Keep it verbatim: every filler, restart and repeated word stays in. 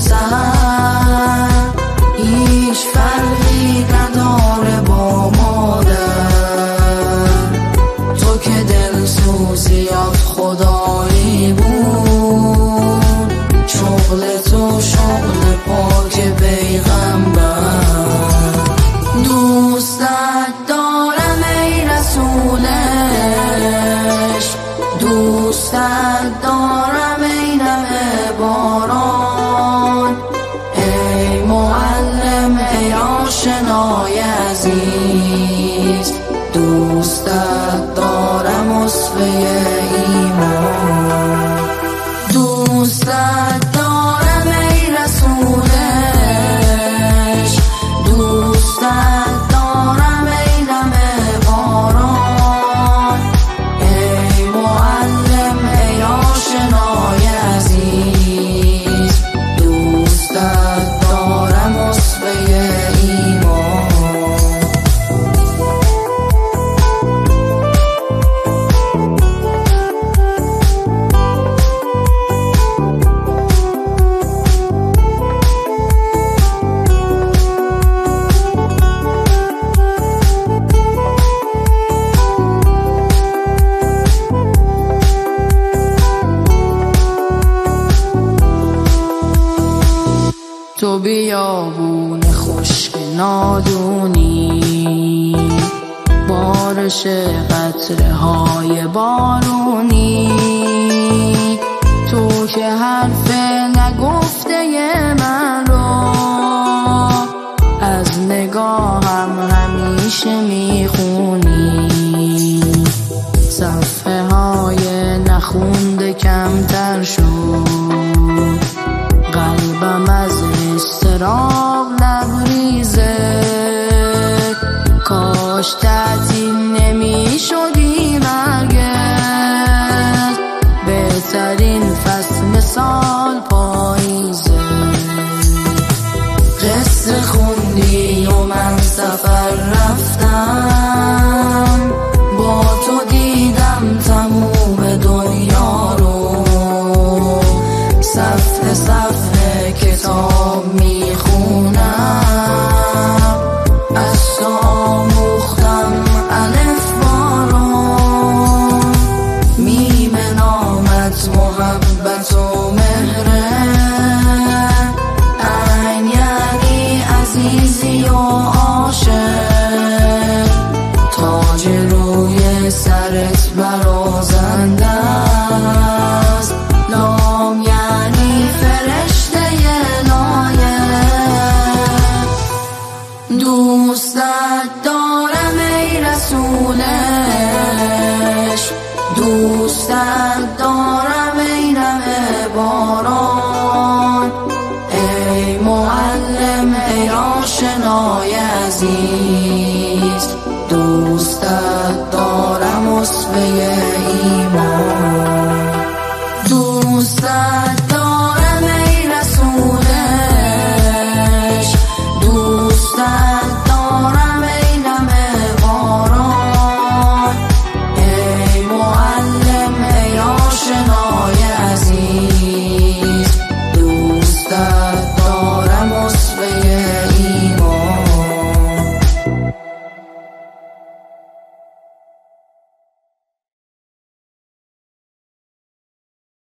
سحر هیچ فرقی نداره با مادر. تو که دلسوزیات خدایی بود، شغل تو شغل پاک پیغمبر. دوستت دارم ای رسولش، دوستت دارم ای نم باران، ای معلم ای آشنای عزیز، دوستت دارم اسوه ایمان. دوستت دارم ای رسولش، دوستت دارم ای نم باران، ای معلم ای آشنای عزیز، دوستت دارم اسوه ایمان. تو بیابون خشک نادونی، بارش قطره های بارونی، تو که حرف نگفته من رو از نگاهم همیشه میخونی. صفحه های نخونده کمتر شد، قلبم از استراب لبریزه، کاش تعطیل نمی شدی مرگت، بهترین فصل سال پاییزه. قصه خوندی و من سفر رفتم، با تو دیدم تموم دنیا رو، صفحه صفحه کتاب میخونم، از تو آموختم الف بارو، میم نامت محبت و مهره، عین یعنی عزیزی و عاشق، تاج روی سرت برازنده است، لام یعنی فرشته لایق. دوستت دارم ای رسولش، دوستت دارم ای نم باران، ای معلم ای آشنای عزیز،